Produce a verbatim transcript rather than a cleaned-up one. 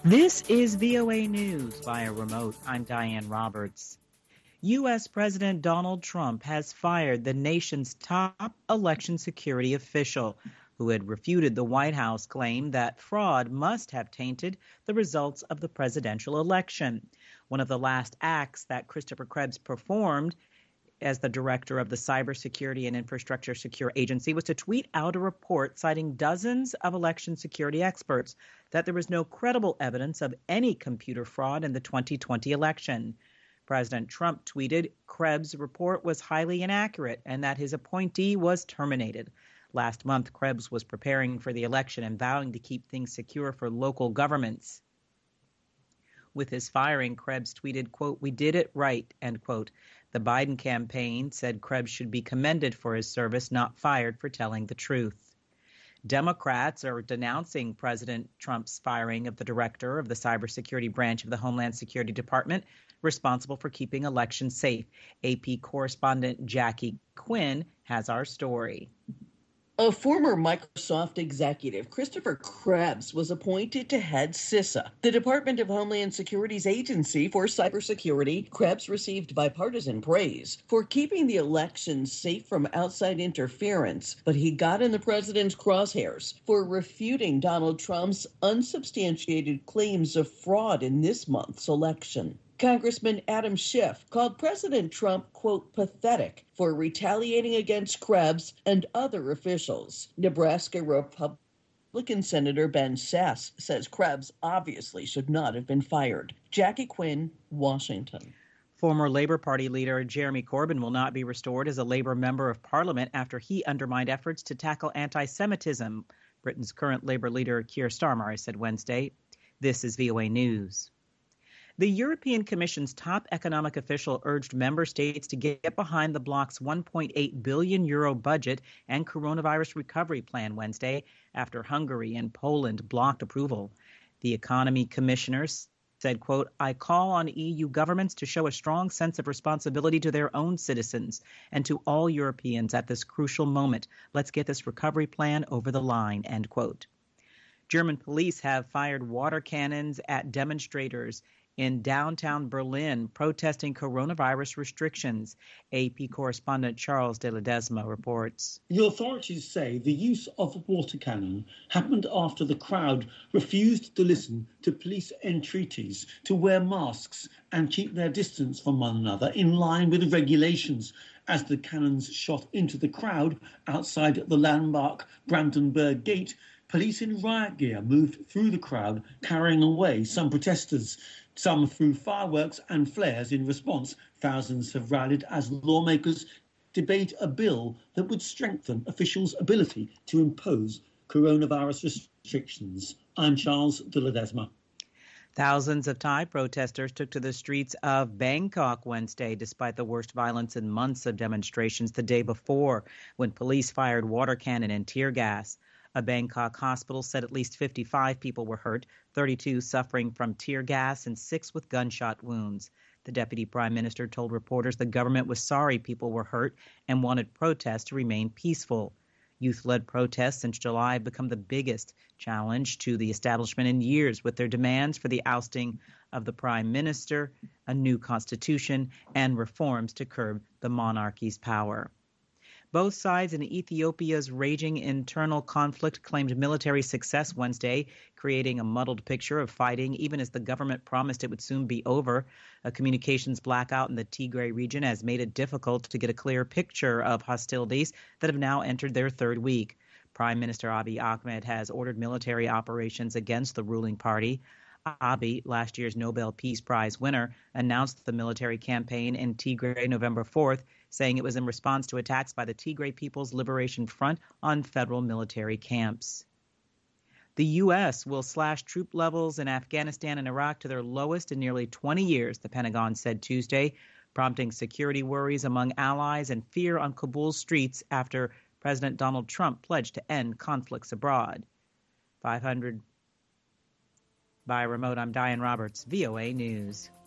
This is V O A News via remote. I'm Diane Roberts. U S. President Donald Trump has fired the nation's top election security official, who had refuted the White House claim that fraud must have tainted the results of the presidential election. One of the last acts that Christopher Krebs performed as the director of the Cybersecurity and Infrastructure Secure Agency was to tweet out a report citing dozens of election security experts that there was no credible evidence of any computer fraud in the twenty twenty election. President Trump tweeted Krebs' report was highly inaccurate and that his appointee was terminated. Last month, Krebs was preparing for the election and vowing to keep things secure for local governments. With his firing, Krebs tweeted, quote, "We did it right," end quote. The Biden campaign said Krebs should be commended for his service, not fired for telling the truth. Democrats are denouncing President Trump's firing of the director of the cybersecurity branch of the Homeland Security Department, responsible for keeping elections safe. A P correspondent Jackie Quinn has our story. A former Microsoft executive, Christopher Krebs, was appointed to head CISA, the Department of Homeland Security's agency for cybersecurity. Krebs received bipartisan praise for keeping the election safe from outside interference, but he got in the president's crosshairs for refuting Donald Trump's unsubstantiated claims of fraud in this month's election. Congressman Adam Schiff called President Trump, quote, pathetic for retaliating against Krebs and other officials. Nebraska Republican Senator Ben Sasse says Krebs obviously should not have been fired. Jackie Quinn, Washington. Former Labor Party leader Jeremy Corbyn will not be restored as a Labor member of Parliament after he undermined efforts to tackle anti-Semitism. Britain's current Labor leader Keir Starmer said Wednesday. This is V O A News. The European Commission's top economic official urged member states to get behind the bloc's one point eight billion euro budget and coronavirus recovery plan Wednesday after Hungary and Poland blocked approval. The economy commissioners said, quote, "I call on E U governments to show a strong sense of responsibility to their own citizens and to all Europeans at this crucial moment. Let's get this recovery plan over the line," end quote. German police have fired water cannons at demonstrators in downtown Berlin protesting coronavirus restrictions. A P correspondent Charles de Ledesma reports. The authorities say the use of a water cannon happened after the crowd refused to listen to police entreaties to wear masks and keep their distance from one another in line with the regulations. As the cannons shot into the crowd outside the Landmark Brandenburg Gate, police in riot gear moved through the crowd, carrying away some protesters. Some threw fireworks and flares in response. Thousands have rallied as lawmakers debate a bill that would strengthen officials' ability to impose coronavirus restrictions. I'm Charles de Ledesma. Thousands of Thai protesters took to the streets of Bangkok Wednesday, despite the worst violence in months of demonstrations the day before, when police fired water cannon and tear gas. A Bangkok hospital said at least fifty-five people were hurt, thirty-two suffering from tear gas and six with gunshot wounds. The deputy prime minister told reporters the government was sorry people were hurt and wanted protests to remain peaceful. Youth-led protests since July have become the biggest challenge to the establishment in years, with their demands for the ousting of the prime minister, a new constitution, and reforms to curb the monarchy's power. Both sides in Ethiopia's raging internal conflict claimed military success Wednesday, creating a muddled picture of fighting, even as the government promised it would soon be over. A communications blackout in the Tigray region has made it difficult to get a clear picture of hostilities that have now entered their third week. Prime Minister Abiy Ahmed has ordered military operations against the ruling party. Abiy, last year's Nobel Peace Prize winner, announced the military campaign in Tigray November fourth, saying it was in response to attacks by the Tigray People's Liberation Front on federal military camps. The U S will slash troop levels in Afghanistan and Iraq to their lowest in nearly twenty years, the Pentagon said Tuesday, prompting security worries among allies and fear on Kabul's streets after President Donald Trump pledged to end conflicts abroad. five hundred By remote, I'm Diane Roberts, V O A News.